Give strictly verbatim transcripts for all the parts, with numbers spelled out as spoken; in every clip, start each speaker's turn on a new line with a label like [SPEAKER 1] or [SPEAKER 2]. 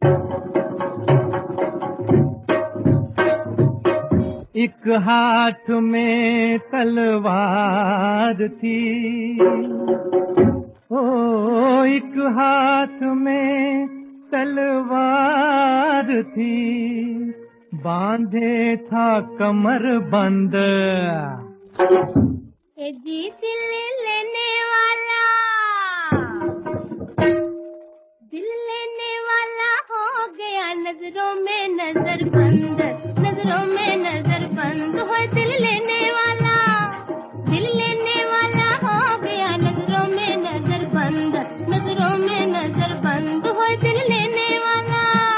[SPEAKER 1] एक हाथ में तलवार थी, ओ एक हाथ में तलवार थी, बांधे था कमर बंद।
[SPEAKER 2] ए जी दिल लेने वाला, दिल लेने वाला हो गया नजरों में नजर बंद, नजरों में नजर बंद हो दिल लेने वाला, दिल लेने वाला हो गया नजरों में नजर बंद, नजरों में नजर बंद हो दिल लेने वाला।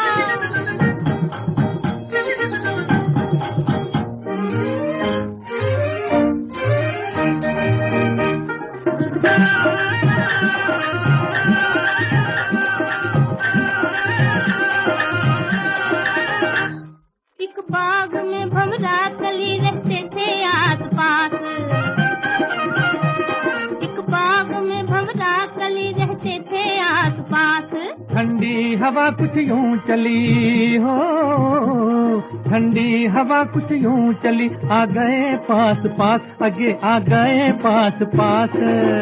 [SPEAKER 2] एक बाग में भंवरा कली रहते थे आस पास, एक बाग में भंवरा कली रहते थे आस पास।
[SPEAKER 1] ठंडी हवा कुछ यूं चली हो, ठंडी हवा कुछ यूं चली, आ गए पास पास, आगे आ गए पास पास।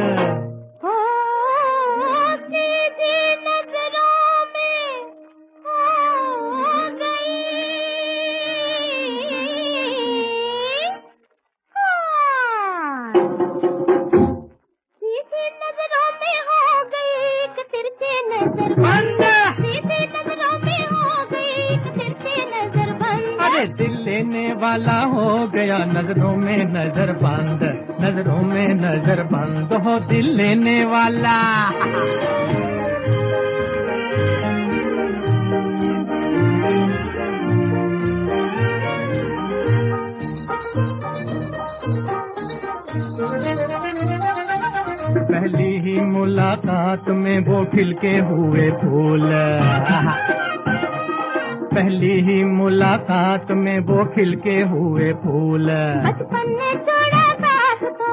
[SPEAKER 1] दिल लेने वाला हो गया नजरों में नजर बंद, नजरों में नजर बंद हो दिल लेने वाला। पहली ही मुलाकात में वो खिलके हुए फूल, पहली ही मुलाकात में वो खिलके हुए फूल।
[SPEAKER 2] बचपन में छोड़ा साथ को,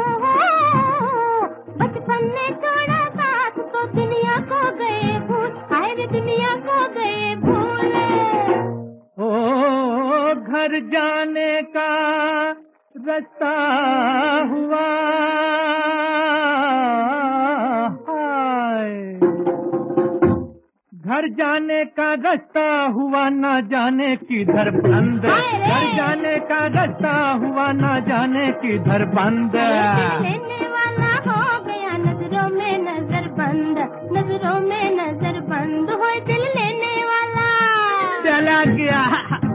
[SPEAKER 2] बचपन में छोड़ा साथ को, दुनिया को गए भूल, हाय रे दुनिया को गए भूल।
[SPEAKER 1] ओ घर जाने का रास्ता हुआ, घर जाने का रास्ता हुआ ना जाने किधर बंद, घर जाने का रास्ता हुआ ना जाने किधर बंद।
[SPEAKER 2] लेने वाला हो गया नजरों में नजर बंद, नजरों में नजर बंद हो दिल लेने वाला
[SPEAKER 1] चला गया।